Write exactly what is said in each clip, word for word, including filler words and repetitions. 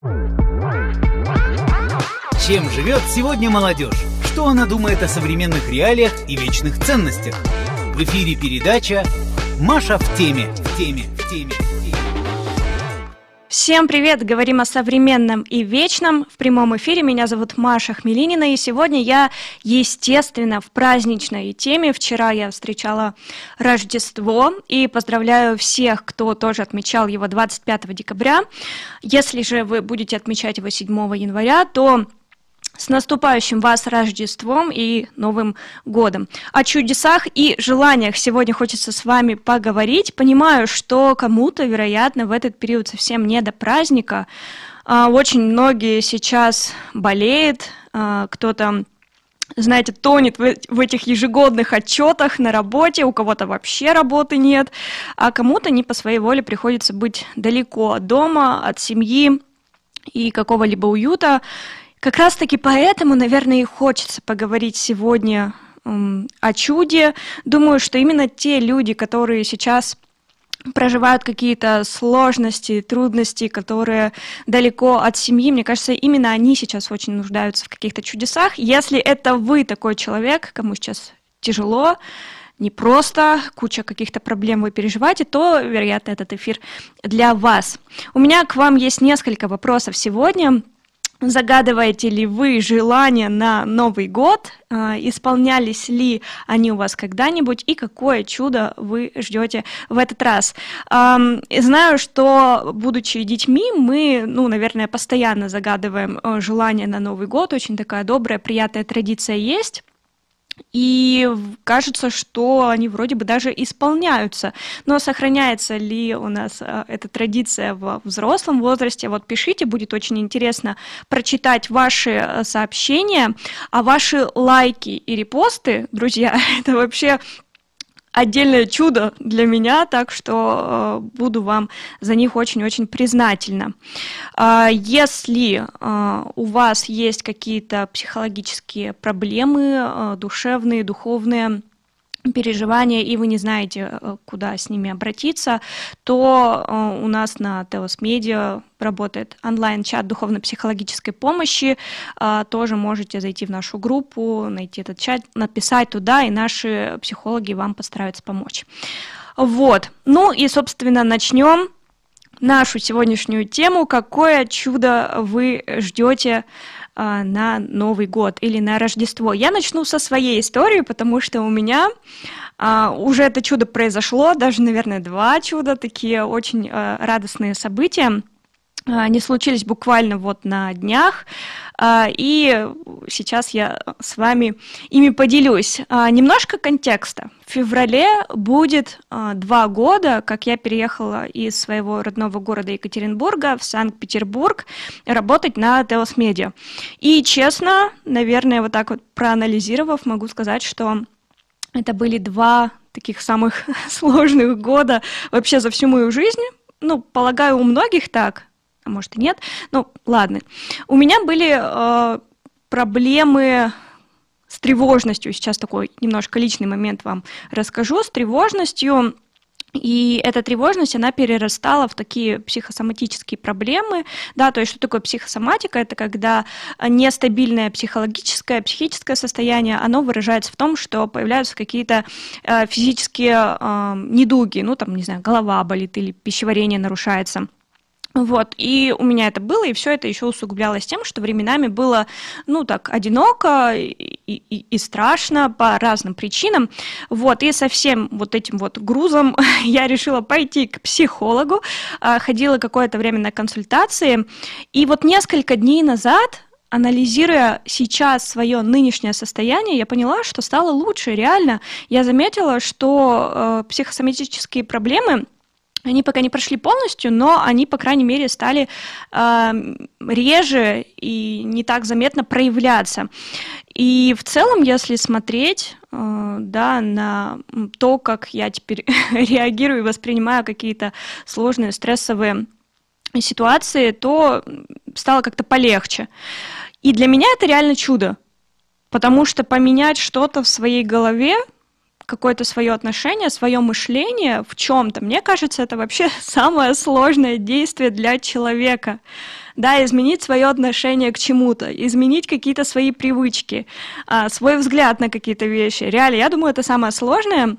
Чем живет сегодня молодежь? Что она думает о современных реалиях и вечных ценностях? В эфире передача «Маша в теме». В теме, в теме, в теме. Всем привет! Говорим о современном и вечном. В прямом эфире меня зовут Маша Хмелинина, и сегодня я, естественно, в праздничной теме. Вчера я встречала Рождество и поздравляю всех, кто тоже отмечал его двадцать пятого декабря. Если же вы будете отмечать его седьмого января, то с наступающим вас Рождеством и Новым годом. О чудесах и желаниях сегодня хочется с вами поговорить. Понимаю, что кому-то, вероятно, в этот период совсем не до праздника. Очень многие сейчас болеют, кто-то, знаете, тонет в этих ежегодных отчетах на работе, у кого-то вообще работы нет, а кому-то не по своей воле приходится быть далеко от дома, от семьи и какого-либо уюта. Как раз-таки поэтому, наверное, и хочется поговорить сегодня м, о чуде. Думаю, что именно те люди, которые сейчас проживают какие-то сложности, трудности, которые далеко от семьи, мне кажется, именно они сейчас очень нуждаются в каких-то чудесах. Если это вы такой человек, кому сейчас тяжело, непросто, куча каких-то проблем вы переживаете, то, вероятно, этот эфир для вас. У меня к вам есть несколько вопросов сегодня. Загадываете ли вы желания на Новый год? Исполнялись ли они у вас когда-нибудь? И какое чудо вы ждете в этот раз? Знаю, что, будучи детьми, мы, ну, наверное, постоянно загадываем желания на Новый год. Очень такая добрая, приятная традиция есть. И кажется, что они вроде бы даже исполняются. Но сохраняется ли у нас а, эта традиция в взрослом возрасте? Вот пишите, будет очень интересно прочитать ваши сообщения, а ваши лайки и репосты, друзья, это вообще отдельное чудо для меня, так что э, буду вам за них очень-очень признательна. Э, если э, у вас есть какие-то психологические проблемы, э, душевные, духовные переживания, и вы не знаете, куда с ними обратиться, то э, у нас на Теос Медиа работает онлайн-чат духовно-психологической помощи. Э, тоже можете зайти в нашу группу, найти этот чат, написать туда, и наши психологи вам постараются помочь. Вот. Ну и, собственно, начнем нашу сегодняшнюю тему. Какое чудо вы ждете на Новый год или на Рождество? Я начну со своей истории, потому что у меня а, уже это чудо произошло, даже, наверное, два чуда, такие очень а, радостные события. Они случились буквально вот на днях, и сейчас я с вами ими поделюсь. Немножко контекста. В феврале будет два года, как я переехала из своего родного города Екатеринбурга в Санкт-Петербург работать на Теос Медиа. И честно, наверное, вот так вот проанализировав, могу сказать, что это были два таких самых сложных года вообще за всю мою жизнь. Ну, полагаю, у многих так. А может и нет, ну ладно. У меня были э, проблемы с тревожностью, сейчас такой немножко личный момент вам расскажу, с тревожностью, и эта тревожность, она перерастала в такие психосоматические проблемы, да, то есть что такое психосоматика, это когда нестабильное психологическое, психическое состояние, оно выражается в том, что появляются какие-то э, физические э, недуги, ну там, не знаю, голова болит или пищеварение нарушается. Вот, и у меня это было, и все это еще усугублялось тем, что временами было, ну, так, одиноко и, и, и страшно по разным причинам, вот, и со всем вот этим вот грузом я решила пойти к психологу, ходила какое-то время на консультации, и вот несколько дней назад, анализируя сейчас свое нынешнее состояние, я поняла, что стало лучше, реально, я заметила, что э, психосоматические проблемы, они пока не прошли полностью, но они, по крайней мере, стали э, реже и не так заметно проявляться. И в целом, если смотреть э, да, на то, как я теперь реагирую и воспринимаю какие-то сложные стрессовые ситуации, то стало как-то полегче. И для меня это реально чудо, потому что поменять что-то в своей голове, какое-то свое отношение, свое мышление в чем-то. Мне кажется, это вообще самое сложное действие для человека. да, изменить свое отношение к чему-то, изменить какие-то свои привычки, свой взгляд на какие-то вещи. Реально, я думаю, это самое сложное.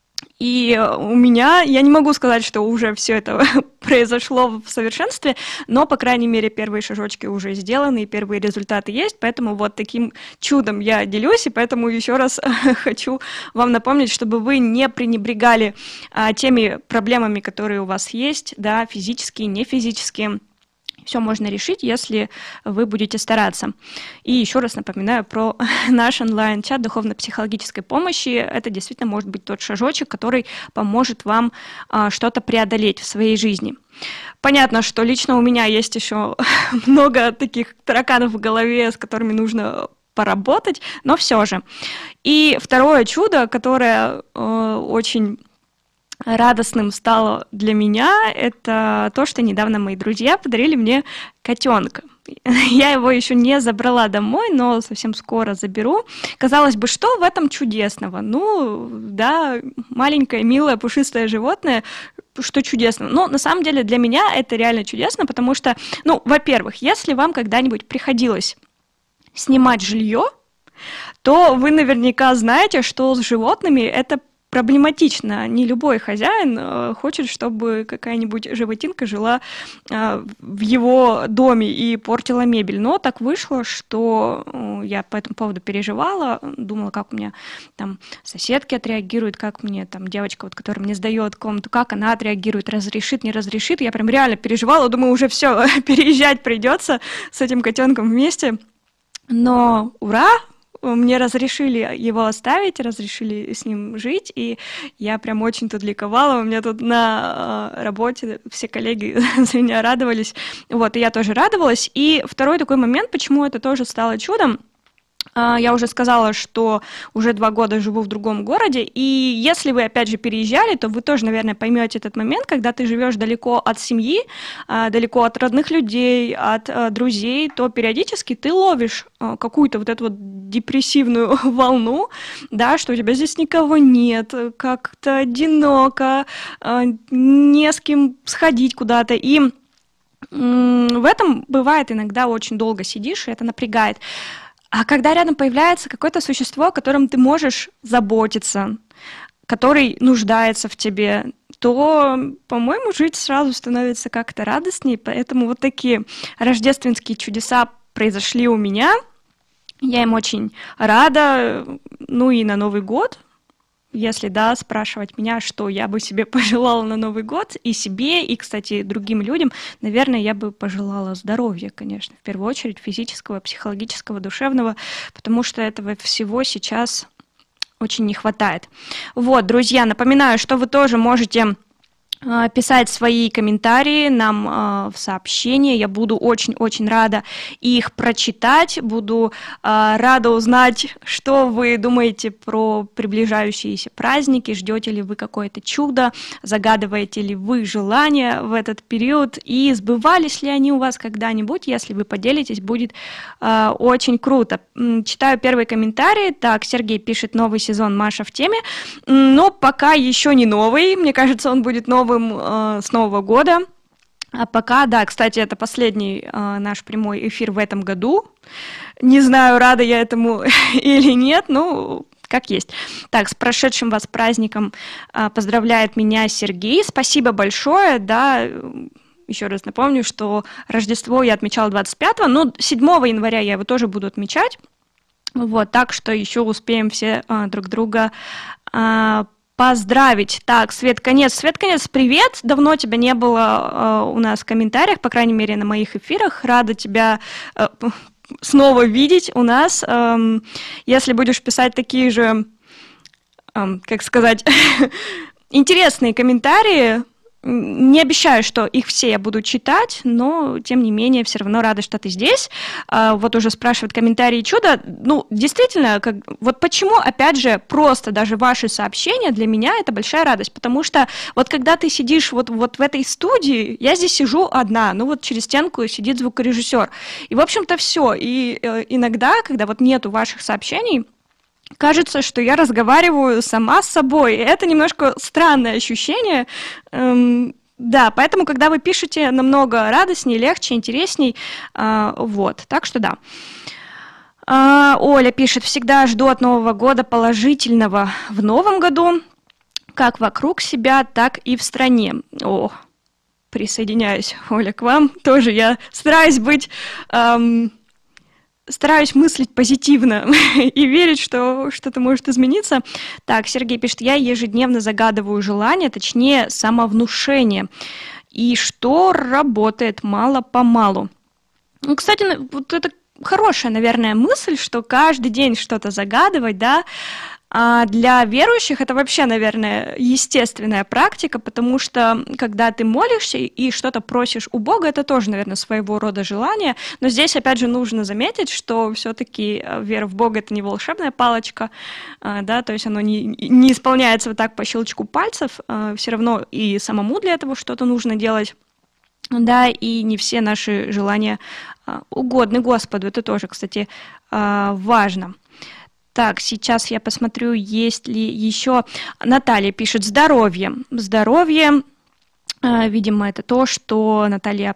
И у меня, я не могу сказать, что уже все это произошло в совершенстве, но, по крайней мере, первые шажочки уже сделаны, и первые результаты есть, поэтому вот таким чудом я делюсь, и поэтому еще раз хочу вам напомнить, чтобы вы не пренебрегали а, теми проблемами, которые у вас есть, да, физические, не физические. Все можно решить, если вы будете стараться. И еще раз напоминаю про наш онлайн-чат духовно-психологической помощи. Это действительно может быть тот шажочек, который поможет вам а, что-то преодолеть в своей жизни. Понятно, что лично у меня есть еще много таких тараканов в голове, с которыми нужно поработать, но все же. И второе чудо, которое э, очень... радостным стало для меня, это то, что недавно мои друзья подарили мне котенка. Я его еще не забрала домой, но совсем скоро заберу. Казалось бы, что в этом чудесного? Ну, да, маленькое, милое, пушистое животное, что чудесно. Но на самом деле для меня это реально чудесно, потому что, ну, во-первых, если вам когда-нибудь приходилось снимать жилье, то вы наверняка знаете, что с животными это проблематично. Не любой хозяин хочет, чтобы какая-нибудь животинка жила в его доме и портила мебель. Но так вышло, что я по этому поводу переживала, думала, как у меня там соседки отреагируют, как мне там девочка, вот, которая мне сдает комнату, как она отреагирует, разрешит, не разрешит. Я прям реально переживала, думаю, уже все, переезжать придется с этим котенком вместе. Но ура! Мне разрешили его оставить, разрешили с ним жить, и я прям очень тут ликовала. У меня тут на работе все коллеги за меня радовались, вот, и я тоже радовалась. И второй такой момент, почему это тоже стало чудом. Я уже сказала, что уже два года живу в другом городе, и если вы, опять же, переезжали, то вы тоже, наверное, поймете этот момент, когда ты живешь далеко от семьи, далеко от родных людей, от друзей, то периодически ты ловишь какую-то вот эту вот депрессивную волну, да, что у тебя здесь никого нет, как-то одиноко, не с кем сходить куда-то, и в этом бывает иногда очень долго сидишь, и это напрягает. А когда рядом появляется какое-то существо, о котором ты можешь заботиться, который нуждается в тебе, то, по-моему, жить сразу становится как-то радостнее. Поэтому вот такие рождественские чудеса произошли у меня. Я им очень рада. Ну и на Новый год, если, да, спрашивать меня, что я бы себе пожелала на Новый год, и себе, и, кстати, другим людям, наверное, я бы пожелала здоровья, конечно, в первую очередь физического, психологического, душевного, потому что этого всего сейчас очень не хватает. Вот, друзья, напоминаю, что вы тоже можете писать свои комментарии нам в сообщения. Я буду очень-очень рада их прочитать, буду рада узнать, что вы думаете про приближающиеся праздники, ждете ли вы какое-то чудо, загадываете ли вы желания в этот период и сбывались ли они у вас когда-нибудь. Если вы поделитесь, будет очень круто. Читаю первый комментарий. Так, Сергей пишет: новый сезон «Маша в теме», но пока еще не новый, мне кажется, он будет новый с Нового года. А пока, да, кстати, это последний э, наш прямой эфир в этом году. Не знаю, рада я этому или нет, ну, как есть. Так, с прошедшим вас праздником э, поздравляет меня Сергей. Спасибо большое, да. Еще раз напомню, что Рождество я отмечала двадцать пятого, но седьмого января я его тоже буду отмечать. Вот, так что еще успеем все э, друг друга э, поздравить. Так, Свет Конец. Свет Конец, привет! Давно тебя не было э, у нас в комментариях, по крайней мере, на моих эфирах. Рада тебя э, снова видеть у нас. Э, если будешь писать такие же, э, как сказать, интересные комментарии, не обещаю, что их все я буду читать, но, тем не менее, все равно рада, что ты здесь. Вот уже спрашивают комментарии чудо. Ну, действительно, как, вот почему, опять же, просто даже ваши сообщения для меня это большая радость, потому что вот когда ты сидишь вот, вот в этой студии, я здесь сижу одна, ну вот через стенку сидит звукорежиссер, и, в общем-то, все. И э, иногда, когда вот нету ваших сообщений, кажется, что я разговариваю сама с собой. И это немножко странное ощущение. Эм, Да, поэтому, когда вы пишете, намного радостнее, легче, интересней. А, вот, так что да. А, Оля пишет, всегда жду от Нового года положительного в новом году, как вокруг себя, так и в стране. О, присоединяюсь, Оля, к вам тоже. Я стараюсь быть... Эм, стараюсь мыслить позитивно и верить, что что-то может измениться. Так, Сергей пишет, я ежедневно загадываю желание, точнее, самовнушение. И что работает мало-помалу. Ну, кстати, вот это хорошая, наверное, мысль, что каждый день что-то загадывать, да, а для верующих это вообще, наверное, естественная практика, потому что когда ты молишься и что-то просишь у Бога, это тоже, наверное, своего рода желание. Но здесь, опять же, нужно заметить, что все-таки вера в Бога — это не волшебная палочка, да, то есть оно не, не исполняется вот так по щелчку пальцев, все равно и самому для этого что-то нужно делать. Да, и не все наши желания угодны Господу. Это тоже, кстати, важно. Так, сейчас я посмотрю, есть ли еще... Наталья пишет «здоровье». Здоровье, видимо, это то, что Наталья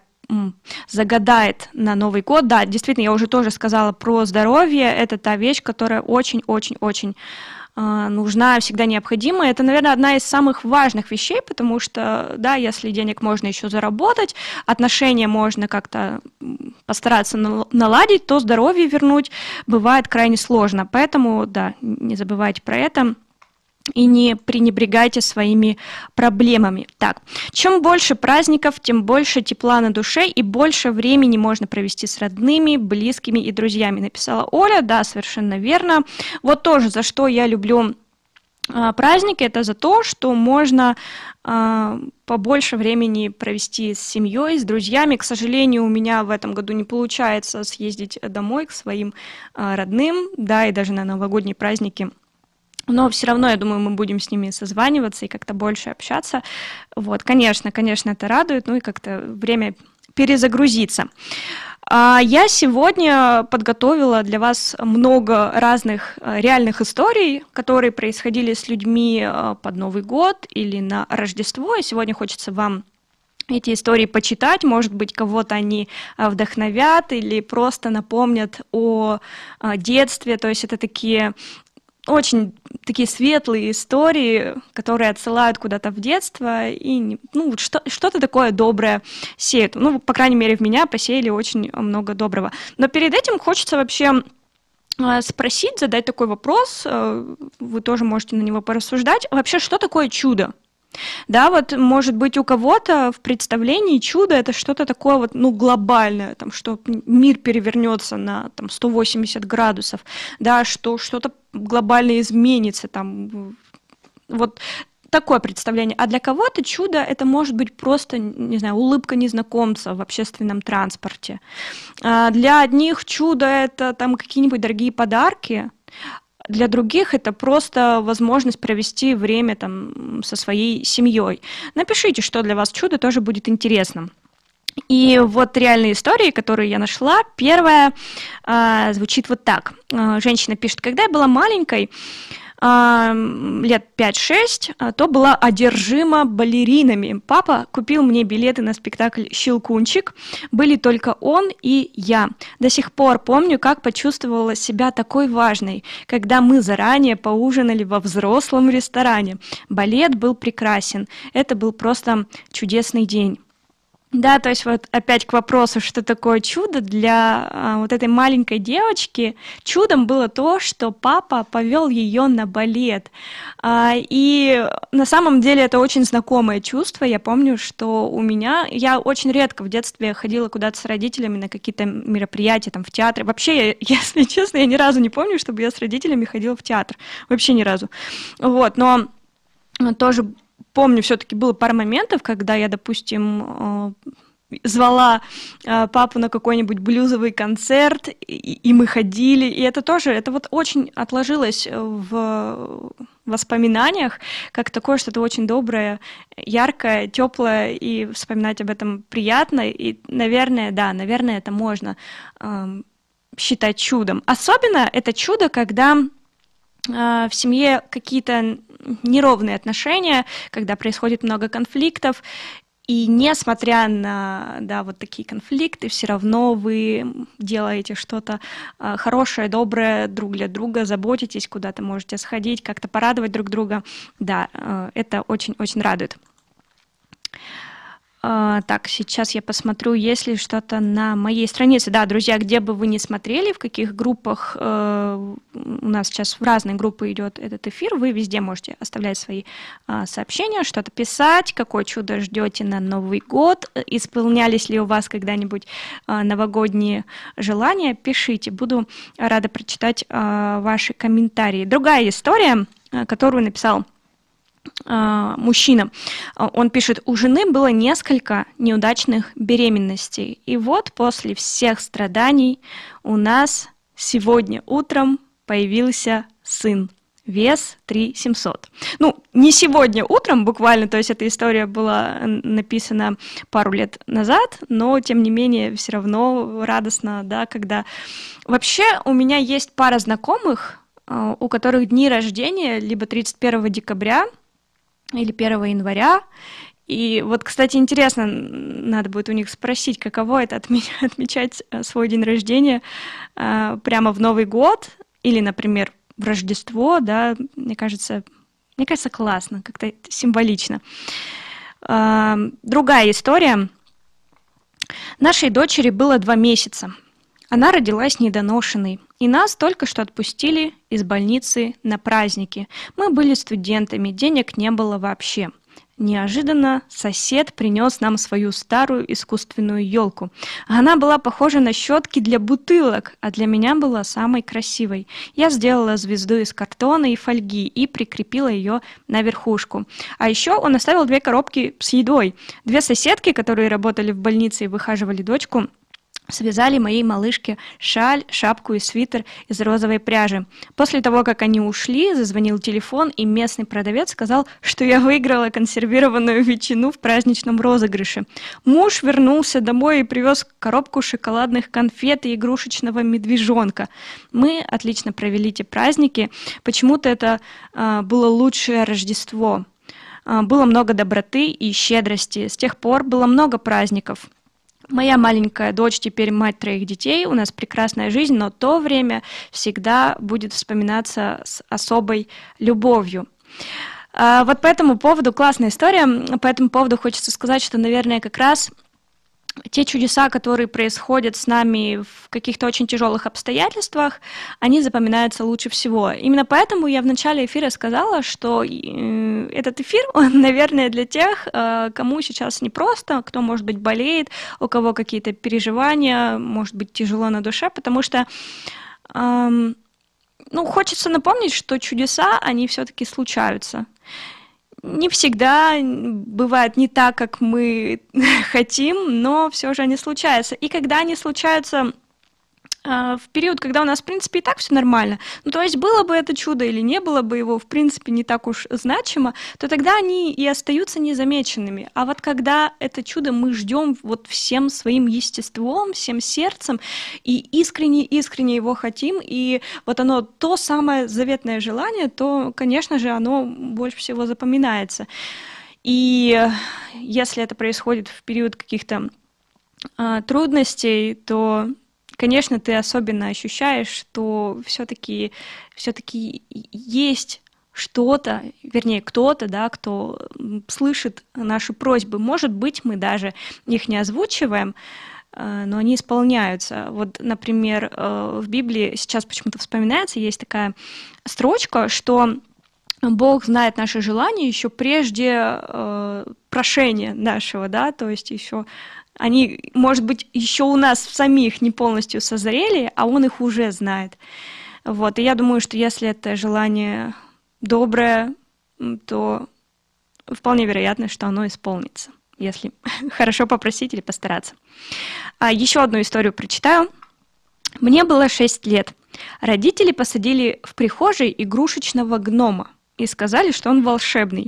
загадает на Новый год. Да, действительно, я уже тоже сказала про здоровье. Это та вещь, которая очень-очень-очень нужна, всегда необходима. Это, наверное, одна из самых важных вещей, потому что, да, если денег можно еще заработать, отношения можно как-то постараться наладить, то здоровье вернуть бывает крайне сложно. Поэтому, да, не забывайте про это и не пренебрегайте своими проблемами. Так, чем больше праздников, тем больше тепла на душе и больше времени можно провести с родными, близкими и друзьями, написала Оля. Да, совершенно верно. Вот тоже, за что я люблю а, праздники, это за то, что можно а, побольше времени провести с семьей, с друзьями. К сожалению, у меня в этом году не получается съездить домой к своим а, родным, да, и даже на новогодние праздники. Но все равно, я думаю, мы будем с ними созваниваться и как-то больше общаться. Вот, конечно, конечно, это радует, ну и как-то время перезагрузиться. Я сегодня подготовила для вас много разных реальных историй, которые происходили с людьми под Новый год или на Рождество. И сегодня хочется вам эти истории почитать, может быть, кого-то они вдохновят или просто напомнят о детстве. То есть это такие... очень такие светлые истории, которые отсылают куда-то в детство и ну, что, что-то такое доброе сеют. Ну, по крайней мере, в меня посеяли очень много доброго. Но перед этим хочется вообще спросить, задать такой вопрос, вы тоже можете на него порассуждать. Вообще, что такое чудо? Да, вот, может быть, у кого-то в представлении чудо — это что-то такое вот, ну, глобальное, там, что мир перевернется на там, сто восемьдесят градусов, да, что что-то глобально изменится, там, вот такое представление. А для кого-то чудо — это может быть просто, не знаю, улыбка незнакомца в общественном транспорте. А для одних чудо — это там какие-нибудь дорогие подарки, для других это просто возможность провести время там со своей семьей. Напишите, что для вас чудо, тоже будет интересно. И вот реальные истории, которые я нашла. Первая э, звучит вот так. Э, женщина пишет: когда я была маленькой, лет пять-шесть, то была одержима балеринами. Папа купил мне билеты на спектакль «Щелкунчик». Были только он и я. До сих пор помню, как почувствовала себя такой важной, когда мы заранее поужинали во взрослом ресторане. Балет был прекрасен. Это был просто чудесный день. Да, то есть вот опять к вопросу, что такое чудо для а, вот этой маленькой девочки. Чудом было то, что папа повел ее на балет. А, и на самом деле это очень знакомое чувство. Я помню, что у меня... Я очень редко в детстве ходила куда-то с родителями на какие-то мероприятия, там, в театре. Вообще, я, если честно, я ни разу не помню, чтобы я с родителями ходила в театр. Вообще ни разу. Вот, но тоже... Помню, все-таки было пара моментов, когда я, допустим, звала папу на какой-нибудь блюзовый концерт, и мы ходили, и это тоже, это вот очень отложилось в воспоминаниях, как такое что-то очень доброе, яркое, теплое, и вспоминать об этом приятно, и, наверное, да, наверное, это можно считать чудом. Особенно это чудо, когда в семье какие-то неровные отношения, когда происходит много конфликтов, И несмотря на, да, вот такие конфликты, все равно вы делаете что-то э, хорошее, доброе друг для друга, заботитесь, куда-то можете сходить, как-то порадовать друг друга. Да, э, это очень-очень радует. Uh, так, сейчас я посмотрю, есть ли что-то на моей странице. Да, друзья, где бы вы ни смотрели, в каких группах, uh, у нас сейчас в разные группы идет этот эфир, вы везде можете оставлять свои uh, сообщения, что-то писать, какое чудо ждете на Новый год, исполнялись ли у вас когда-нибудь uh, новогодние желания, пишите, буду рада прочитать uh, ваши комментарии. Другая история, uh, которую написал мужчина. Он пишет: у жены было несколько неудачных беременностей. И вот после всех страданий у нас сегодня утром появился сын. Вес три тысячи семьсот. Ну, не сегодня утром буквально, то есть эта история была написана пару лет назад, но тем не менее все равно радостно, да, когда... Вообще у меня есть пара знакомых, у которых дни рождения либо тридцать первого декабря, или первого января. И вот, кстати, интересно, надо будет у них спросить, каково это отмечать свой день рождения прямо в Новый год или, например, в Рождество, да, мне кажется, мне кажется, классно, как-то символично. Другая история. Нашей дочери было два месяца. Она родилась недоношенной, и нас только что отпустили из больницы на праздники. Мы были студентами, денег не было вообще. Неожиданно сосед принес нам свою старую искусственную елку. Она была похожа на щетки для бутылок, а для меня была самой красивой. Я сделала звезду из картона и фольги и прикрепила ее на верхушку. А еще он оставил две коробки с едой. Две соседки, которые работали в больнице и выхаживали дочку, связали моей малышке шаль, шапку и свитер из розовой пряжи. После того, как они ушли, зазвонил телефон, и местный продавец сказал, что я выиграла консервированную ветчину в праздничном розыгрыше. Муж вернулся домой и привез коробку шоколадных конфет и игрушечного медвежонка. Мы отлично провели эти праздники. Почему-то это а, было лучшее Рождество. А, было много доброты и щедрости. С тех пор было много праздников. Моя маленькая дочь теперь мать троих детей, у нас прекрасная жизнь, но то время всегда будет вспоминаться с особой любовью. Вот по этому поводу классная история, по этому поводу хочется сказать, что, наверное, как раз те чудеса, которые происходят с нами в каких-то очень тяжелых обстоятельствах, они запоминаются лучше всего. Именно поэтому я в начале эфира сказала, что этот эфир, он, наверное, для тех, кому сейчас непросто, кто, может быть, болеет, у кого какие-то переживания, может быть, тяжело на душе, потому что, ну, хочется напомнить, что чудеса, они все-таки случаются. Не всегда, бывает не так, как мы хотим, но все же они случаются. И когда они случаются в период, когда у нас, в принципе, и так все нормально, ну, то есть было бы это чудо или не было бы его, в принципе, не так уж значимо, то тогда они и остаются незамеченными. А вот когда это чудо мы ждем вот всем своим естеством, всем сердцем, и искренне-искренне его хотим, и вот оно то самое заветное желание, то, конечно же, оно больше всего запоминается. И если это происходит в период каких-то а, трудностей, то... Конечно, ты особенно ощущаешь, что все-таки все-таки есть что-то, вернее, кто-то, да, кто слышит наши просьбы. Может быть, мы даже их не озвучиваем, но они исполняются. Вот, например, в Библии сейчас почему-то вспоминается, есть такая строчка, что Бог знает наши желания еще прежде прошения нашего, да, то есть еще... Они, может быть, еще у нас самих не полностью созрели, а он их уже знает. Вот. И я думаю, что если это желание доброе, то вполне вероятно, что оно исполнится, если хорошо попросить или постараться. А еще одну историю прочитаю. Мне было шесть лет. Родители посадили в прихожей игрушечного гнома и сказали, что он волшебный.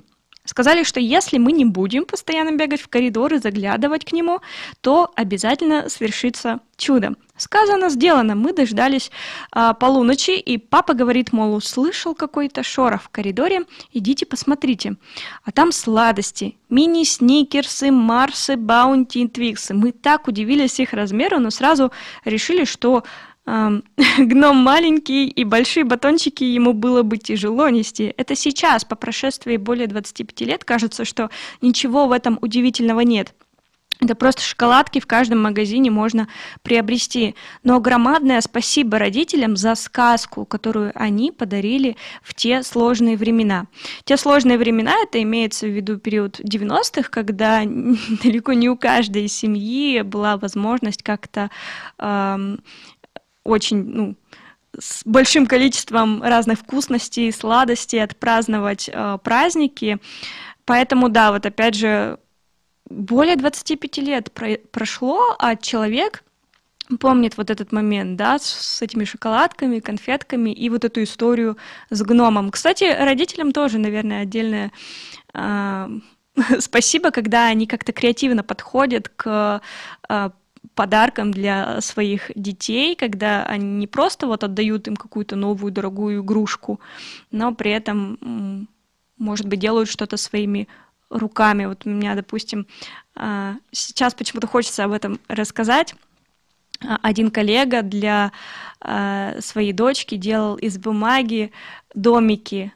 Сказали, что если мы не будем постоянно бегать в коридор и заглядывать к нему, то обязательно свершится чудо. Сказано, сделано. Мы дождались а, полуночи, и папа говорит, мол, услышал какой-то шорох в коридоре, идите посмотрите. А там сладости, мини-сникерсы, марсы, баунти, твиксы. Мы так удивились их размеру, но сразу решили, что гном маленький, и большие батончики ему было бы тяжело нести. Это сейчас, по прошествии более двадцати пяти лет, кажется, что ничего в этом удивительного нет. Это просто шоколадки в каждом магазине можно приобрести. Но громадное спасибо родителям за сказку, которую они подарили в те сложные времена. Те сложные времена, это имеется в виду период девяностых, когда далеко не у каждой семьи была возможность как-то эм, очень, ну, с большим количеством разных вкусностей, сладостей отпраздновать э, праздники. Поэтому, да, вот опять же, более двадцати пяти лет про- прошло, а человек помнит вот этот момент, да, с, с этими шоколадками, конфетками и вот эту историю с гномом. Кстати, родителям тоже, наверное, отдельное э, спасибо, когда они как-то креативно подходят к э, подарком для своих детей, когда они не просто вот отдают им какую-то новую дорогую игрушку, но при этом, может быть, делают что-то своими руками. Вот у меня, допустим, сейчас почему-то хочется об этом рассказать. Один коллега для своей дочки делал из бумаги домики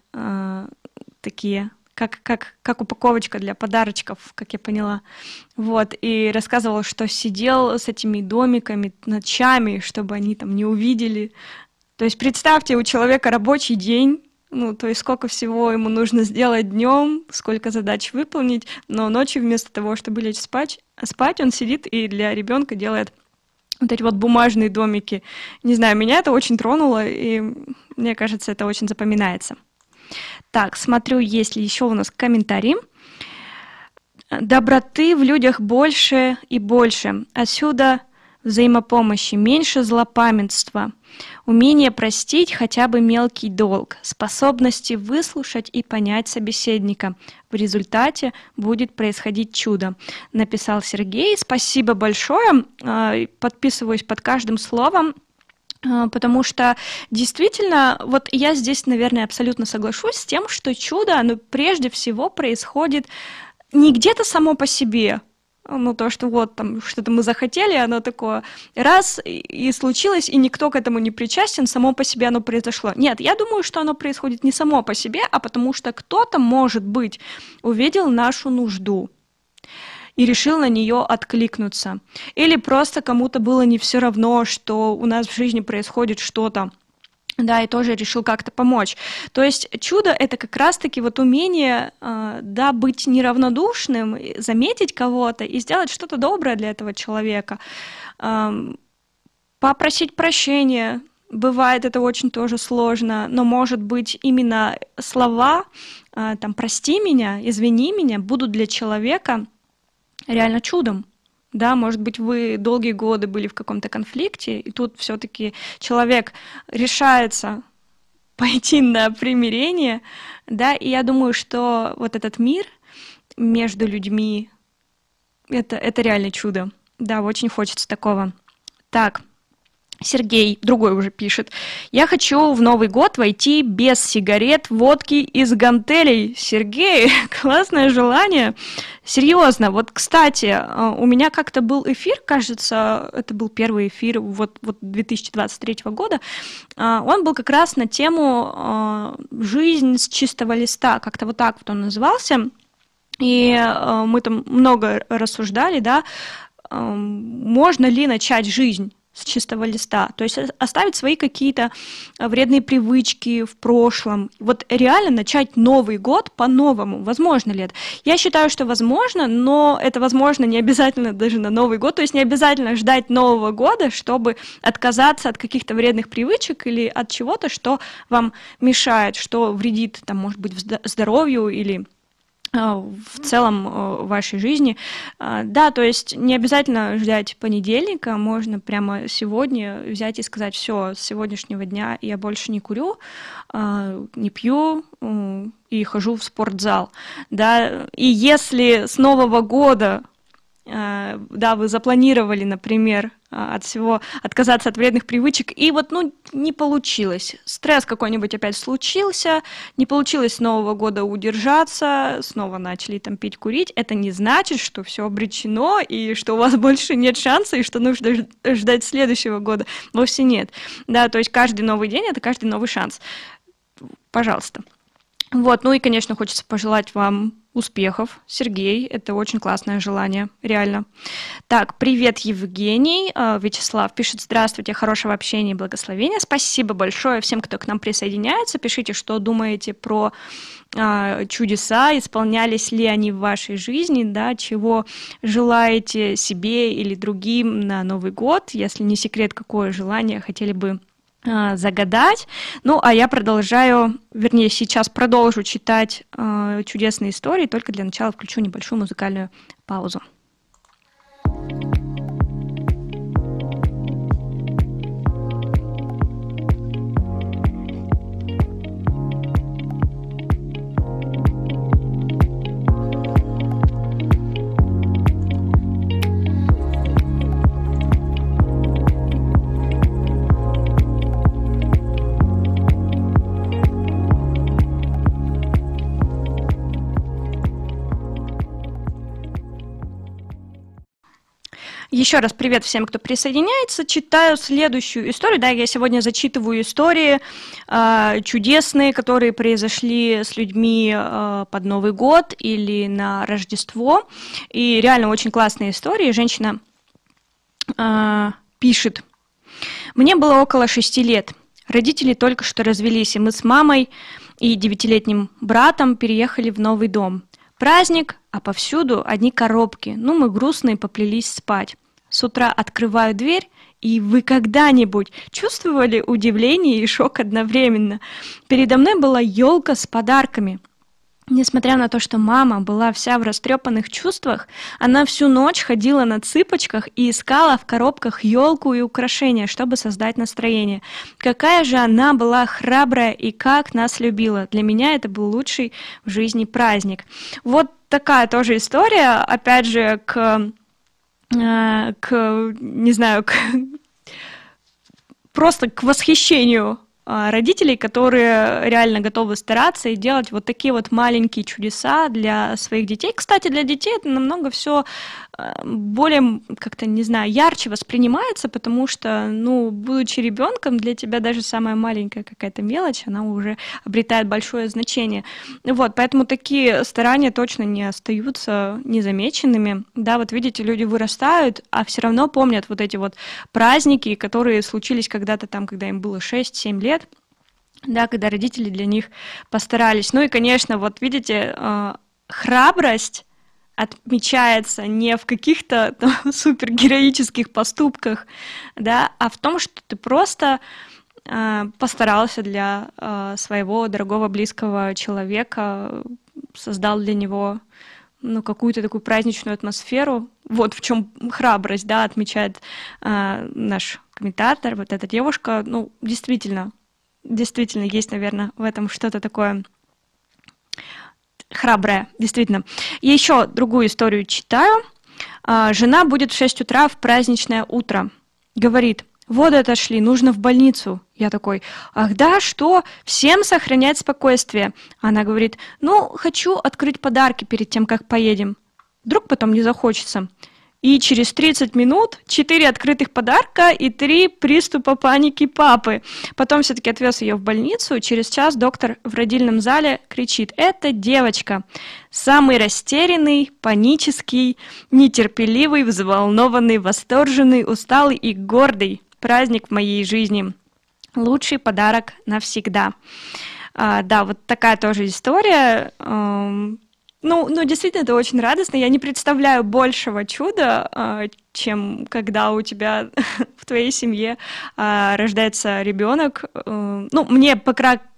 такие, Как, как, как упаковочка для подарочков, как я поняла. Вот, и рассказывал, что сидел с этими домиками ночами, чтобы они там не увидели. То есть представьте, у человека рабочий день, ну, то есть сколько всего ему нужно сделать днем, сколько задач выполнить, но ночью вместо того, чтобы лечь спать, спать он сидит и для ребенка делает вот эти вот бумажные домики. Не знаю, меня это очень тронуло, и мне кажется, это очень запоминается. Так, смотрю, есть ли еще у нас комментарии. Доброты в людях больше и больше. Отсюда взаимопомощи, меньше злопамятства, умение простить хотя бы мелкий долг, способности выслушать и понять собеседника. В результате будет происходить чудо. Написал Сергей. Спасибо большое. Подписываюсь под каждым словом. Потому что действительно, вот я здесь, наверное, абсолютно соглашусь с тем, что чудо, оно прежде всего происходит не где-то само по себе, ну то, что вот там что-то мы захотели, оно такое раз и случилось, и никто к этому не причастен, само по себе оно произошло. Нет, я думаю, что оно происходит не само по себе, а потому что кто-то, может быть, увидел нашу нужду и решил на нее откликнуться. Или просто кому-то было не все равно, что у нас в жизни происходит что-то, да, и тоже решил как-то помочь. То есть чудо — это как раз-таки вот умение, да, быть неравнодушным, заметить кого-то и сделать что-то доброе для этого человека, попросить прощения. Бывает это очень тоже сложно, но, может быть, именно слова, там, «прости меня», «извини меня» будут для человека реально чудом. Да, может быть, вы долгие годы были в каком-то конфликте, и тут все-таки человек решается пойти на примирение, да, и я думаю, что вот этот мир между людьми, это, это реально чудо. Да, очень хочется такого. Так, Сергей, другой уже пишет. Я хочу в Новый год войти без сигарет, водки и с гантелей. Сергей, классное желание. Серьезно, вот, кстати, у меня как-то был эфир, кажется, это был первый эфир вот, вот две тысячи двадцать третьего года. Он был как раз на тему «Жизнь с чистого листа», как-то вот так вот он назывался. И мы там много рассуждали, да, можно ли начать жизнь с чистого листа, то есть оставить свои какие-то вредные привычки в прошлом, вот реально начать Новый год по-новому, возможно ли это? Я считаю, что возможно, но это возможно не обязательно даже на Новый год, то есть не обязательно ждать Нового года, чтобы отказаться от каких-то вредных привычек или от чего-то, что вам мешает, что вредит, там, может быть, здоровью или в целом в вашей жизни. Да, то есть не обязательно ждать понедельника, можно прямо сегодня взять и сказать: все, с сегодняшнего дня я больше не курю, не пью и хожу в спортзал. Да, и если с Нового года, да, вы запланировали, например, от всего отказаться от вредных привычек, и вот, ну, не получилось. Стресс какой-нибудь опять случился, не получилось с Нового года удержаться, снова начали там пить, курить. Это не значит, что все обречено, и что у вас больше нет шанса, и что нужно ждать следующего года. Вовсе нет. Да, то есть каждый новый день — это каждый новый шанс. Пожалуйста. Вот, ну и, конечно, хочется пожелать вам успехов, Сергей, это очень классное желание, реально. Так, привет, Евгений. Вячеслав пишет: здравствуйте, хорошего общения и благословения. Спасибо большое всем, кто к нам присоединяется. Пишите, что думаете про а, чудеса, исполнялись ли они в вашей жизни, да, чего желаете себе или другим на Новый год. Если не секрет, какое желание хотели бы загадать. Ну, а я продолжаю, вернее, сейчас продолжу читать э, чудесные истории, только для начала включу небольшую музыкальную паузу. Еще раз привет всем, кто присоединяется. Читаю следующую историю. Да, я сегодня зачитываю истории э, чудесные, которые произошли с людьми э, под Новый год или на Рождество. И реально очень классные истории. Женщина э, пишет: мне было около шести лет. Родители только что развелись, и мы с мамой и девятилетним братом переехали в новый дом. Праздник, а повсюду одни коробки. Ну, мы грустные поплелись спать. С утра открываю дверь, и вы когда-нибудь чувствовали удивление и шок одновременно? Передо мной была елка с подарками. Несмотря на то, что мама была вся в растрепанных чувствах, она всю ночь ходила на цыпочках и искала в коробках елку и украшения, чтобы создать настроение. Какая же она была храбрая и как нас любила. Для меня это был лучший в жизни праздник. Вот такая тоже история, опять же, к, к не знаю, к, просто к восхищению родителей, которые реально готовы стараться и делать вот такие вот маленькие чудеса для своих детей. Кстати, для детей это намного все более, как-то, не знаю, ярче воспринимается, потому что, ну, будучи ребенком, для тебя даже самая маленькая какая-то мелочь, она уже обретает большое значение. Вот, поэтому такие старания точно не остаются незамеченными. Да, вот видите, люди вырастают, а все равно помнят вот эти вот праздники, которые случились когда-то там, когда им было шесть-семь лет, да, когда родители для них постарались. Ну и, конечно, вот видите, храбрость отмечается не в каких-то там супергероических поступках, да, а в том, что ты просто э, постарался для э, своего дорогого, близкого человека, создал для него, ну, какую-то такую праздничную атмосферу. Вот в чем храбрость, да, отмечает э, наш комментатор, вот эта девушка. Ну, действительно, действительно, есть, наверное, в этом что-то такое храбрая, действительно. И еще другую историю читаю. Жена будет в шесть утра в праздничное утро. Говорит: воды отошли, нужно в больницу. Я такой: ах да, что? Всем сохранять спокойствие. Она говорит: ну, хочу открыть подарки перед тем, как поедем. Вдруг потом не захочется. И через тридцать минут четыре открытых подарка и три приступа паники папы. Потом все-таки отвез ее в больницу. Через час доктор в родильном зале кричит: это девочка. Самый растерянный, панический, нетерпеливый, взволнованный, восторженный, усталый и гордый праздник в моей жизни. Лучший подарок навсегда. А, да, вот такая тоже история. Ну, ну, действительно, это очень радостно. Я не представляю большего чуда, чем когда у тебя в твоей семье рождается ребенок. Ну, мне, по,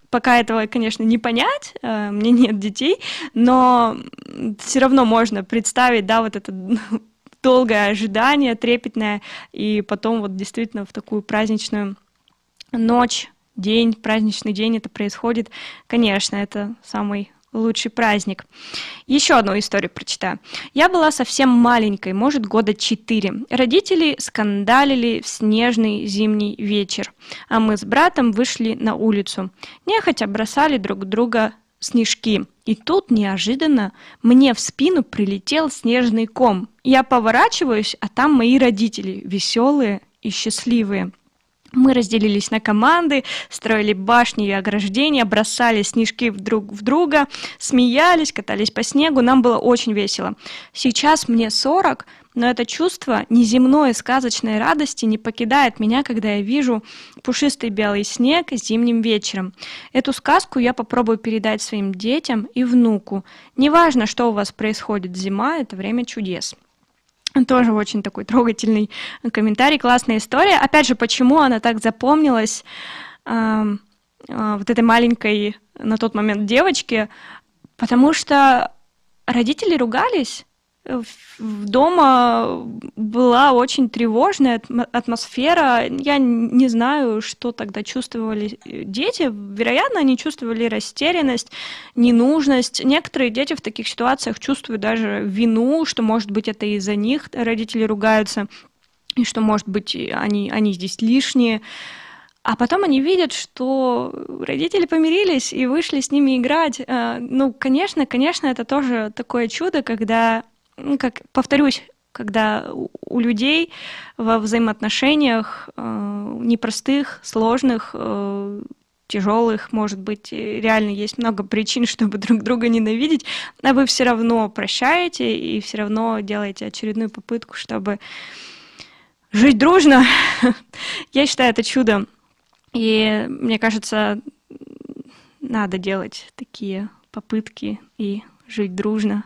пока этого, конечно, не понять, э, мне нет детей, но все равно можно представить, да, вот это долгое ожидание, трепетное, и потом вот действительно в такую праздничную ночь, день, праздничный день это происходит. Конечно, это самый лучший праздник. Еще одну историю прочитаю. Я была совсем маленькой, может, года четыре. Родители скандалили в снежный зимний вечер, а мы с братом вышли на улицу. Нехотя бросали друг друга снежки. И тут неожиданно мне в спину прилетел снежный ком. Я поворачиваюсь, а там мои родители, веселые и счастливые. Мы разделились на команды, строили башни и ограждения, бросали снежки друг в друга, смеялись, катались по снегу. Нам было очень весело. Сейчас мне сорок, но это чувство неземной сказочной радости не покидает меня, когда я вижу пушистый белый снег зимним вечером. Эту сказку я попробую передать своим детям и внуку. Неважно, что у вас происходит, зима – это время чудес. Тоже очень такой трогательный комментарий, классная история. Опять же, почему она так запомнилась э, э, вот этой маленькой на тот момент девочке? Потому что родители ругались, дома была очень тревожная атмосфера. Я не знаю, что тогда чувствовали дети. Вероятно, они чувствовали растерянность, ненужность. Некоторые дети в таких ситуациях чувствуют даже вину, что, может быть, это из-за них родители ругаются, и что, может быть, они, они здесь лишние. А потом они видят, что родители помирились и вышли с ними играть. Ну, конечно, конечно, это тоже такое чудо, когда... Ну, как, повторюсь, когда у людей во взаимоотношениях э, непростых, сложных, э, тяжелых, может быть, реально есть много причин, чтобы друг друга ненавидеть, а вы все равно прощаете и все равно делаете очередную попытку, чтобы жить дружно. Я считаю, это чудо. И мне кажется, надо делать такие попытки и жить дружно.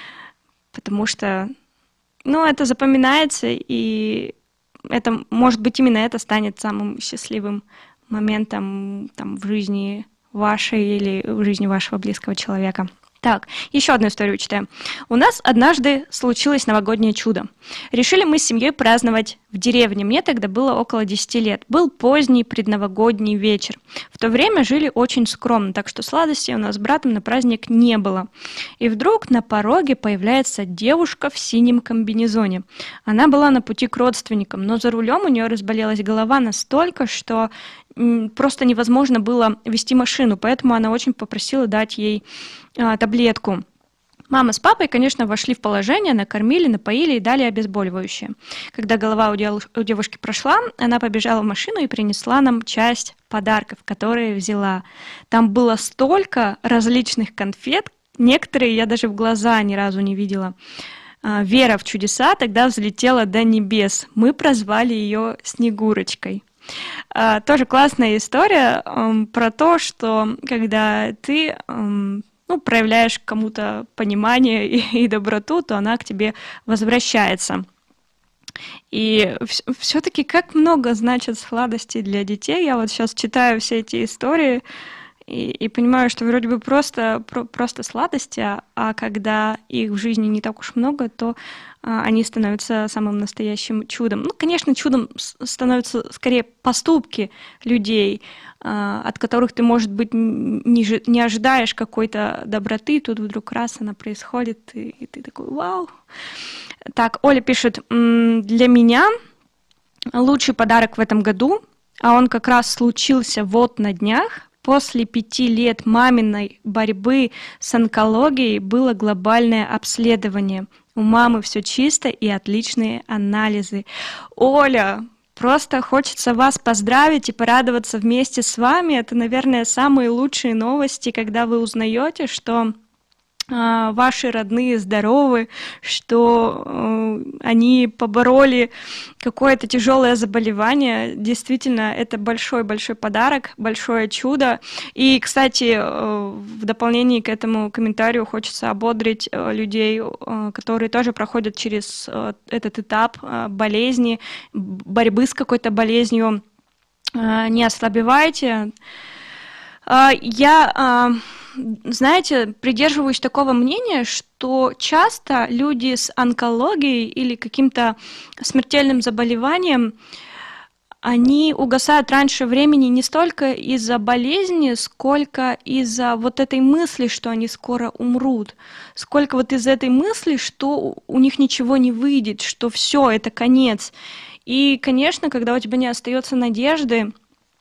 Потому что, ну, это запоминается, и это, может быть, именно это станет самым счастливым моментом там, в жизни вашей или в жизни вашего близкого человека. Так, еще одну историю читаем. У нас однажды случилось новогоднее чудо. Решили мы с семьей праздновать в деревне. Мне тогда было около десяти лет. Был поздний предновогодний вечер. В то время жили очень скромно, так что сладостей у нас с братом на праздник не было. И вдруг на пороге появляется девушка в синем комбинезоне. Она была на пути к родственникам, но за рулем у нее разболелась голова настолько, что просто невозможно было вести машину, поэтому она очень попросила дать ей а, таблетку. Мама с папой, конечно, вошли в положение, накормили, напоили и дали обезболивающее. Когда голова у, дев... у девушки прошла, она побежала в машину и принесла нам часть подарков, которые взяла. Там было столько различных конфет, некоторые я даже в глаза ни разу не видела. А, вера в чудеса тогда взлетела до небес. Мы прозвали ее Снегурочкой. Uh, тоже классная история um, про то, что когда ты um, ну, проявляешь кому-то понимание и, и доброту, то она к тебе возвращается. И в- все-таки как много значат сладости для детей. Я вот сейчас читаю все эти истории и, и понимаю, что вроде бы просто, про, просто сладости, а, а когда их в жизни не так уж много, то они становятся самым настоящим чудом. Ну, конечно, чудом становятся скорее поступки людей, от которых ты, может быть, не, не ожидаешь какой-то доброты, тут вдруг раз она происходит, и, и ты такой «Вау!». Так, Оля пишет: «Для меня лучший подарок в этом году, а он как раз случился вот на днях, после пяти лет маминой борьбы с онкологией было глобальное обследование. У мамы все чисто и отличные анализы». Оля, просто хочется вас поздравить и порадоваться вместе с вами. Это, наверное, самые лучшие новости, когда вы узнаете, что э, ваши родные здоровы, что э, они побороли какое-то тяжелое заболевание. Действительно, это большой-большой подарок, большое чудо. И, кстати, в дополнении к этому комментарию хочется ободрить людей, которые тоже проходят через этот этап болезни, борьбы с какой-то болезнью. Не ослабевайте. Я, знаете, придерживаюсь такого мнения, что часто люди с онкологией или каким-то смертельным заболеванием, они угасают раньше времени не столько из-за болезни, сколько из-за вот этой мысли, что они скоро умрут, сколько вот из-за этой мысли, что у них ничего не выйдет, что все, это конец. И, конечно, когда у тебя не остается надежды,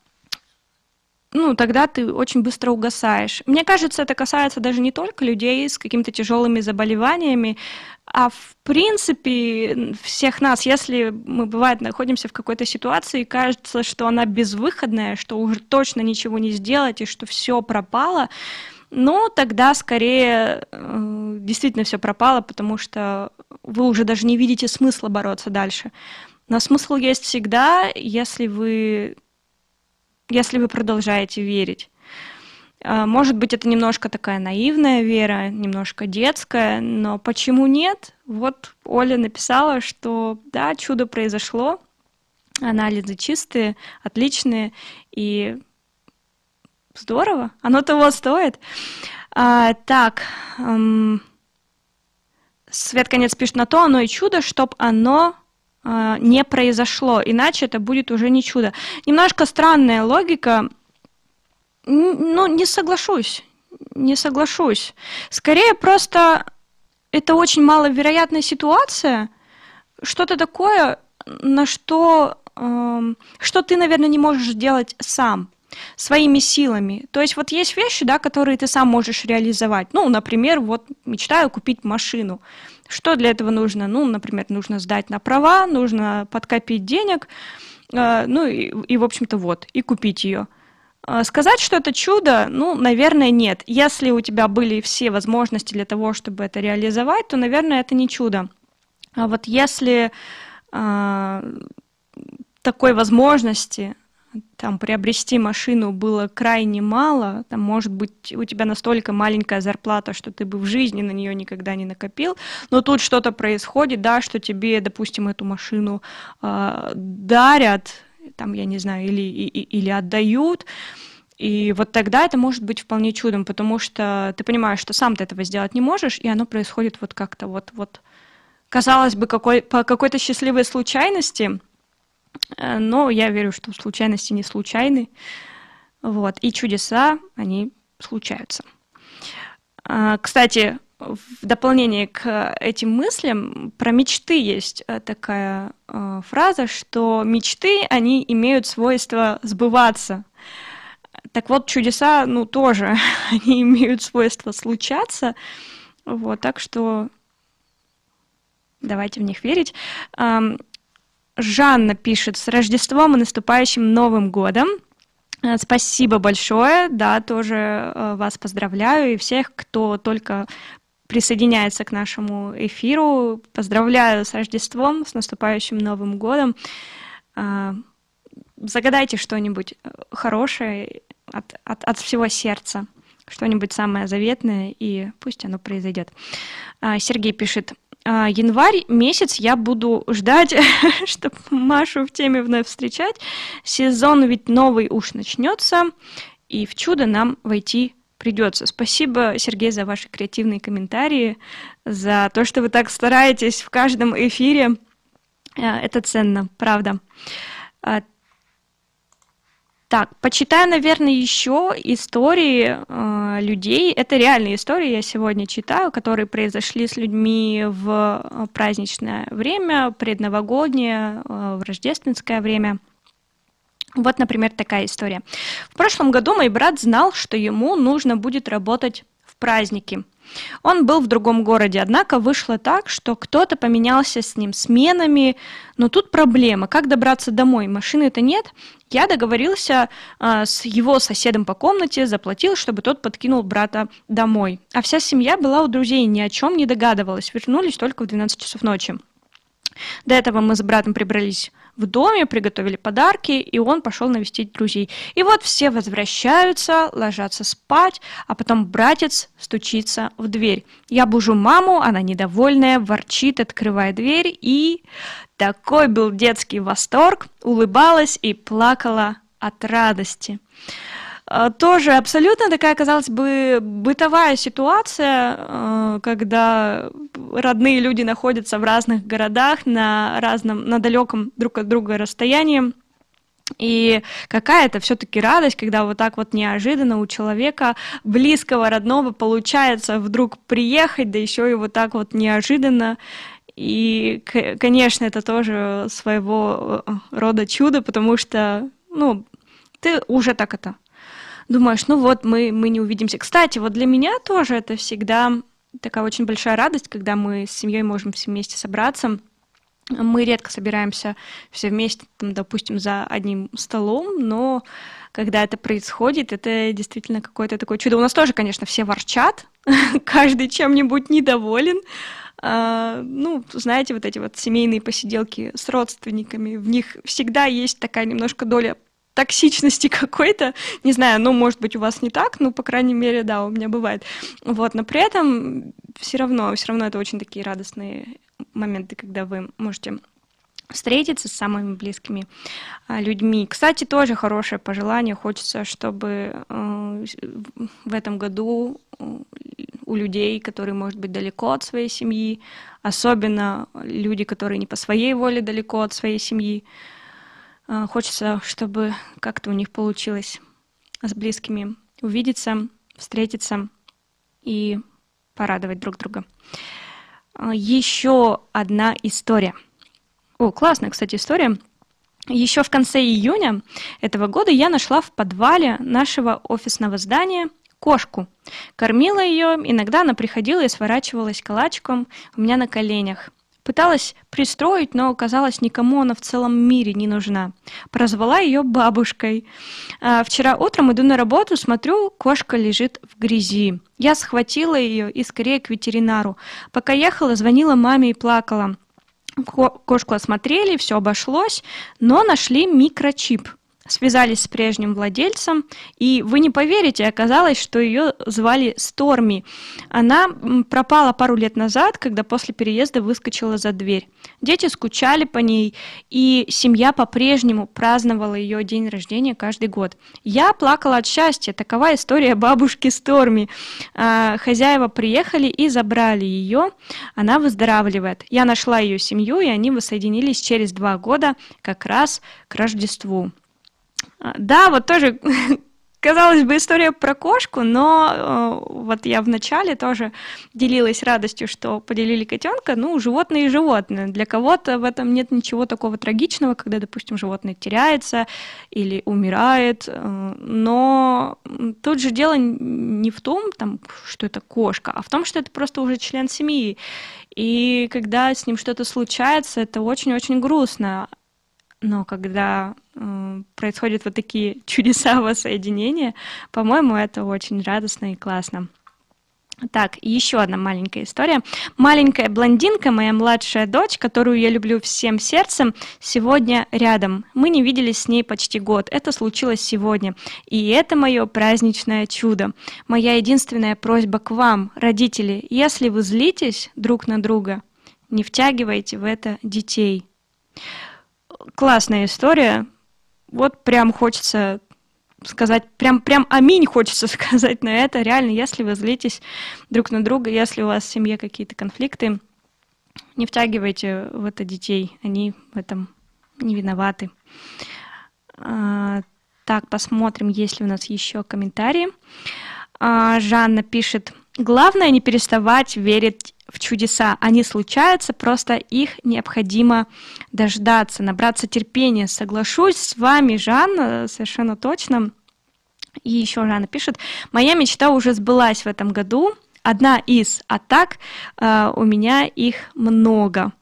ну, тогда ты очень быстро угасаешь. Мне кажется, это касается даже не только людей с какими-то тяжелыми заболеваниями, а в принципе всех нас. Если мы, бывает, находимся в какой-то ситуации, и кажется, что она безвыходная, что уже точно ничего не сделать, и что все пропало, ну, тогда скорее э, действительно все пропало, потому что вы уже даже не видите смысла бороться дальше. Но смысл есть всегда, если вы... если вы продолжаете верить. Может быть, это немножко такая наивная вера, немножко детская, но почему нет? Вот Оля написала, что да, чудо произошло, анализы чистые, отличные, и здорово, оно того стоит. А, так, эм, Свет Конец пишет: на то оно и чудо, чтоб оно не произошло, иначе это будет уже не чудо. Немножко странная логика, ну, не соглашусь, не соглашусь. Скорее, просто это очень маловероятная ситуация, что-то такое, на что, э, что ты, наверное, не можешь сделать сам, своими силами. То есть вот есть вещи, да, которые ты сам можешь реализовать. Ну, например, вот мечтаю купить машину. Что для этого нужно? Ну, например, нужно сдать на права, нужно подкопить денег, э, ну и, и, в общем-то, вот, и купить ее. Э, сказать, что это чудо, ну, наверное, нет. Если у тебя были все возможности для того, чтобы это реализовать, то, наверное, это не чудо. А вот если э, такой возможности там приобрести машину было крайне мало, там, может быть, у тебя настолько маленькая зарплата, что ты бы в жизни на нее никогда не накопил, но тут что-то происходит, да, что тебе, допустим, эту машину э, дарят, там, я не знаю, или, и, или отдают, и вот тогда это может быть вполне чудом, потому что ты понимаешь, что сам ты этого сделать не можешь, и оно происходит вот как-то вот, вот казалось бы, какой, по какой-то счастливой случайности. Но я верю, что случайности не случайны, вот, и чудеса, они случаются. Кстати, в дополнение к этим мыслям, про мечты есть такая фраза, что мечты, они имеют свойство сбываться. Так вот, чудеса, ну, тоже, они имеют свойство случаться, вот, так что давайте в них верить. Жанна пишет: с Рождеством и наступающим Новым годом. Спасибо большое, да, тоже вас поздравляю, и всех, кто только присоединяется к нашему эфиру. Поздравляю с Рождеством, с наступающим Новым годом. Загадайте что-нибудь хорошее от, от, от всего сердца, что-нибудь самое заветное, и пусть оно произойдет. Сергей пишет: январь месяц я буду ждать, чтобы Машу в теме вновь встречать. Сезон ведь новый уж начнется, и в чудо нам войти придется. Спасибо, Сергей, за ваши креативные комментарии, за то, что вы так стараетесь в каждом эфире. Это ценно, правда. Так, почитаю, наверное, еще истории э, людей. Это реальные истории, я сегодня читаю, которые произошли с людьми в праздничное время, предновогоднее, э, в рождественское время. Вот, например, такая история. В прошлом году мой брат знал, что ему нужно будет работать в праздники. Он был в другом городе, однако вышло так, что кто-то поменялся с ним сменами, но тут проблема, как добраться домой, машины-то нет. Я договорился а, с его соседом по комнате, заплатил, чтобы тот подкинул брата домой. А вся семья была у друзей, ни о чем не догадывалась, вернулись только в двенадцать часов ночи. До этого мы с братом прибрались в доме, приготовили подарки, и он пошел навестить друзей. И вот все возвращаются, ложатся спать, а потом братец стучится в дверь. Я бужу маму, она недовольная, ворчит, открывая дверь, и такой был детский восторг, улыбалась и плакала от радости. Тоже абсолютно такая, казалось бы, бытовая ситуация, когда родные люди находятся в разных городах на разном, на далеком друг от друга расстоянии. И какая-то все-таки радость, когда вот так вот неожиданно у человека близкого, родного получается вдруг приехать, да еще и вот так вот неожиданно. И, конечно, это тоже своего рода чудо, потому что, ну, ты уже так это думаешь, ну вот, мы, мы не увидимся. Кстати, вот для меня тоже это всегда такая очень большая радость, когда мы с семьей можем все вместе собраться. Мы редко собираемся все вместе, там, допустим, за одним столом, но когда это происходит, это действительно какое-то такое чудо. У нас тоже, конечно, все ворчат, каждый чем-нибудь недоволен. А, ну, знаете, вот эти вот семейные посиделки с родственниками, в них всегда есть такая немножко доля токсичности какой-то, не знаю, ну, может быть, у вас не так, но, по крайней мере, да, у меня бывает. Вот, но при этом все равно, все равно это очень такие радостные моменты, когда вы можете встретиться с самыми близкими людьми. Кстати, тоже хорошее пожелание. Хочется, чтобы в этом году у людей, которые, может быть, далеко от своей семьи, особенно люди, которые не по своей воле далеко от своей семьи, хочется, чтобы как-то у них получилось с близкими увидеться, встретиться и порадовать друг друга. Еще одна история. О, классная, кстати, история. Еще в конце июня этого года я нашла в подвале нашего офисного здания кошку. Кормила ее, иногда она приходила и сворачивалась калачиком у меня на коленях. Пыталась пристроить, но оказалось, никому она в целом мире не нужна. Прозвала ее бабушкой. А вчера утром иду на работу, смотрю, кошка лежит в грязи. Я схватила ее и скорее к ветеринару. Пока ехала, звонила маме и плакала. Кошку осмотрели, все обошлось, но нашли микрочип. Связались с прежним владельцем, и вы не поверите, оказалось, что ее звали Сторми. Она пропала пару лет назад, когда после переезда выскочила за дверь. Дети скучали по ней, и семья по-прежнему праздновала ее день рождения каждый год. Я плакала от счастья. Такова история бабушки Сторми. Хозяева приехали и забрали ее. Она выздоравливает. Я нашла ее семью, и они воссоединились через два года, как раз к Рождеству. Да, вот тоже, казалось бы, история про кошку, но э, вот я вначале тоже делилась радостью, что поделили котенка. Ну, животные и животные. Для кого-то в этом нет ничего такого трагичного, когда, допустим, животное теряется или умирает. Э, но тут же дело не в том, там, что это кошка, а в том, что это просто уже член семьи. И когда с ним что-то случается, это очень-очень грустно. Но когда э, происходят вот такие чудеса воссоединения, по-моему, это очень радостно и классно. Так, еще одна маленькая история. Маленькая блондинка, моя младшая дочь, которую я люблю всем сердцем, сегодня рядом. Мы не виделись с ней почти год. Это случилось сегодня. И это мое праздничное чудо. Моя единственная просьба к вам, родители, если вы злитесь друг на друга, не втягивайте в это детей. Классная история. Вот прям хочется сказать, прям, прям аминь хочется сказать на это. Реально, если вы злитесь друг на друга, если у вас в семье какие-то конфликты, не втягивайте в это детей. Они в этом не виноваты. А, так, посмотрим, есть ли у нас еще комментарии. А, Жанна пишет: главное не переставать верить в чудеса. Они случаются, просто их необходимо дождаться, набраться терпения. Соглашусь с вами, Жанна, совершенно точно. И еще Жанна пишет: моя мечта уже сбылась в этом году. Одна из, а так э, у меня их много.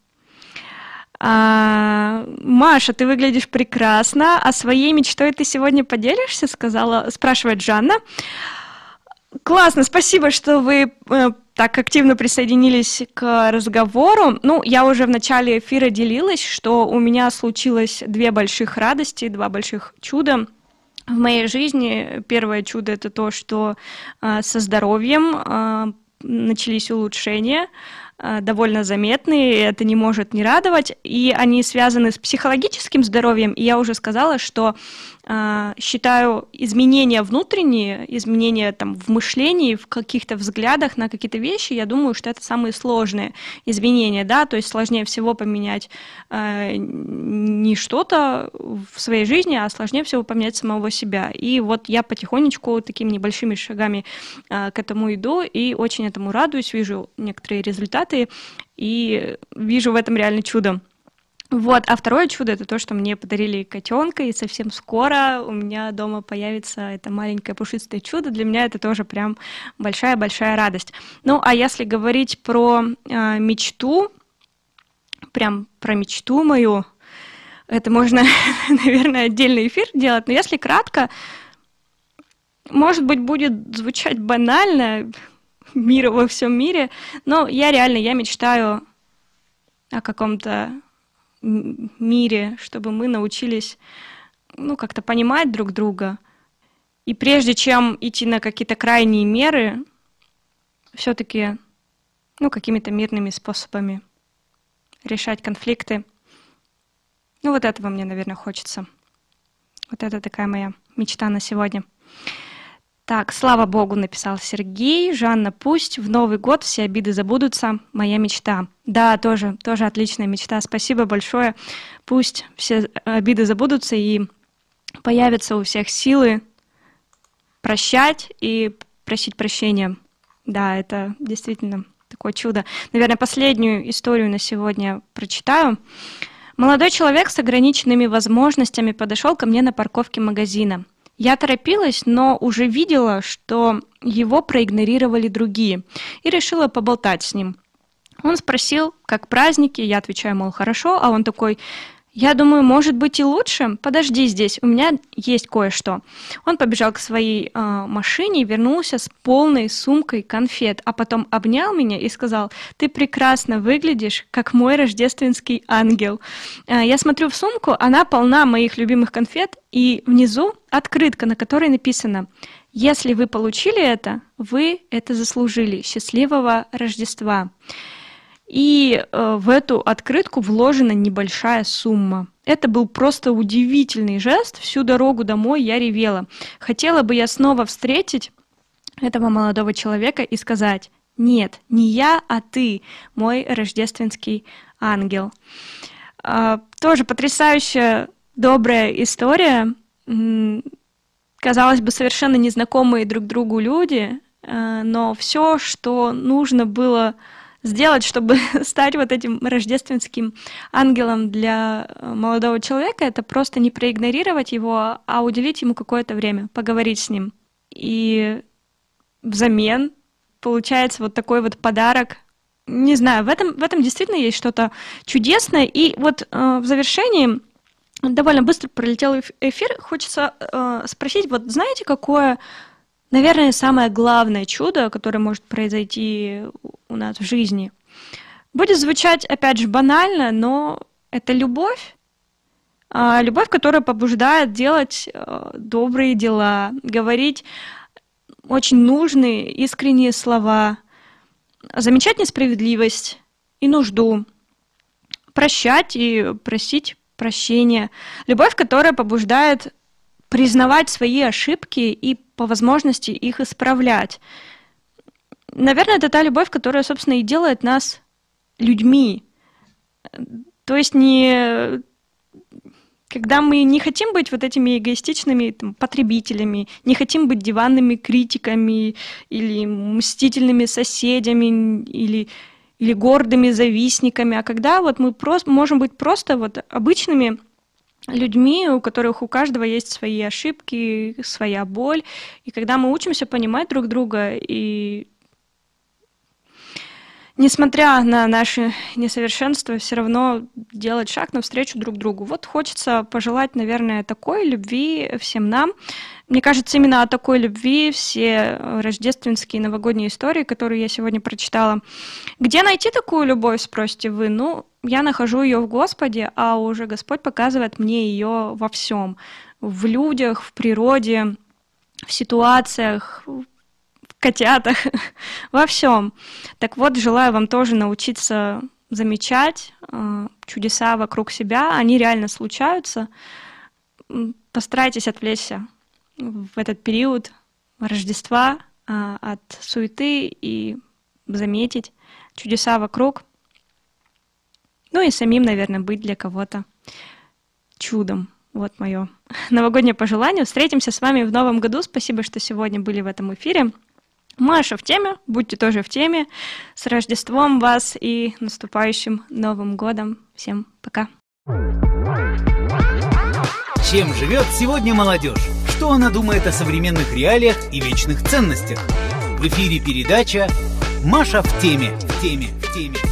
А, Маша, ты выглядишь прекрасно. А своей мечтой ты сегодня поделишься? Сказала, спрашивает Жанна. Классно, спасибо, что вы э, так активно присоединились к разговору. Ну, я уже в начале эфира делилась, что у меня случилось две больших радости, два больших чуда в моей жизни. Первое чудо – это то, что э, со здоровьем э, начались улучшения. довольно заметны, это не может не радовать, и они связаны с психологическим здоровьем, и я уже сказала, что э, считаю изменения внутренние, изменения там, в мышлении, в каких-то взглядах на какие-то вещи, я думаю, что это самые сложные изменения, да, то есть сложнее всего поменять э, не что-то в своей жизни, а сложнее всего поменять самого себя, и вот я потихонечку такими небольшими шагами э, к этому иду, и очень этому радуюсь, вижу некоторые результаты, и вижу в этом реально чудо. Вот, а второе чудо — это то, что мне подарили котенка, и совсем скоро у меня дома появится это маленькое пушистое чудо. Для меня это тоже прям большая-большая радость. Ну, а если говорить про э, мечту, прям про мечту мою, это можно, наверное, отдельный эфир делать, но если кратко, может быть, будет звучать банально, мира во всем мире, но я реально, я мечтаю о каком-то мире, чтобы мы научились, ну, как-то понимать друг друга. И прежде чем идти на какие-то крайние меры, все-таки, ну, какими-то мирными способами решать конфликты. Ну, вот этого мне, наверное, хочется. Вот это такая моя мечта на сегодня. Так, слава богу, написал Сергей. Жанна, пусть в Новый год все обиды забудутся. Моя мечта. Да, тоже, тоже отличная мечта. Спасибо большое. Пусть все обиды забудутся и появятся у всех силы прощать и просить прощения. Да, это действительно такое чудо. Наверное, последнюю историю на сегодня прочитаю. Молодой человек с ограниченными возможностями подошел ко мне на парковке магазина. Я торопилась, но уже видела, что его проигнорировали другие, и решила поболтать с ним. Он спросил, как праздники, я отвечаю, мол, хорошо, а он такой, я думаю, может быть и лучше, подожди здесь, у меня есть кое-что. Он побежал к своей э, машине и вернулся с полной сумкой конфет, а потом обнял меня и сказал, ты прекрасно выглядишь, как мой рождественский ангел. Э, я смотрю в сумку, она полна моих любимых конфет, и внизу открытка, на которой написано, если вы получили это, вы это заслужили. Счастливого Рождества. И э, в эту открытку вложена небольшая сумма. Это был просто удивительный жест. Всю дорогу домой я ревела. Хотела бы я снова встретить этого молодого человека и сказать, нет, не я, а ты, мой рождественский ангел. Э, тоже потрясающая, добрая история. Казалось бы, совершенно незнакомые друг другу люди, э, но все, что нужно было сделать, чтобы стать вот этим рождественским ангелом для молодого человека, это просто не проигнорировать его, а уделить ему какое-то время, поговорить с ним. И взамен получается вот такой вот подарок. Не знаю, в этом, в этом действительно есть что-то чудесное. И вот э, в завершении, довольно быстро пролетел эфир, хочется э, спросить, вот знаете, какое... Наверное, самое главное чудо, которое может произойти у нас в жизни, будет звучать, опять же, банально, но это любовь. Любовь, которая побуждает делать добрые дела, говорить очень нужные, искренние слова, замечать несправедливость и нужду, прощать и просить прощения. Любовь, которая побуждает признавать свои ошибки и по возможности их исправлять. Наверное, это та любовь, которая, собственно, и делает нас людьми. То есть не... Когда мы не хотим быть вот этими эгоистичными там, потребителями, не хотим быть диванными критиками или мстительными соседями, или, или гордыми завистниками, а когда вот мы просто, можем быть просто вот обычными людьми, у которых у каждого есть свои ошибки, своя боль, и когда мы учимся понимать друг друга и, несмотря на наши несовершенства, все равно делать шаг навстречу друг другу. Вот хочется пожелать, наверное, такой любви всем нам. Мне кажется, именно о такой любви все рождественские новогодние истории, которые я сегодня прочитала. Где найти такую любовь, спросите вы? Ну, я нахожу ее в Господе, а уже Господь показывает мне ее во всем. В людях, в природе, в ситуациях, в котятах, во всем. Так вот, желаю вам тоже научиться замечать э, чудеса вокруг себя, они реально случаются. Постарайтесь отвлечься в этот период Рождества э, от суеты и заметить чудеса вокруг. Ну и самим, наверное, быть для кого-то чудом. Вот мое новогоднее пожелание. Встретимся с вами в новом году. Спасибо, что сегодня были в этом эфире. Маша в теме, будьте тоже в теме. С Рождеством вас и наступающим Новым годом. Всем пока. Чем живет сегодня молодежь? Что она думает о современных реалиях и вечных ценностях? В эфире передача «Маша в теме». В теме, в теме.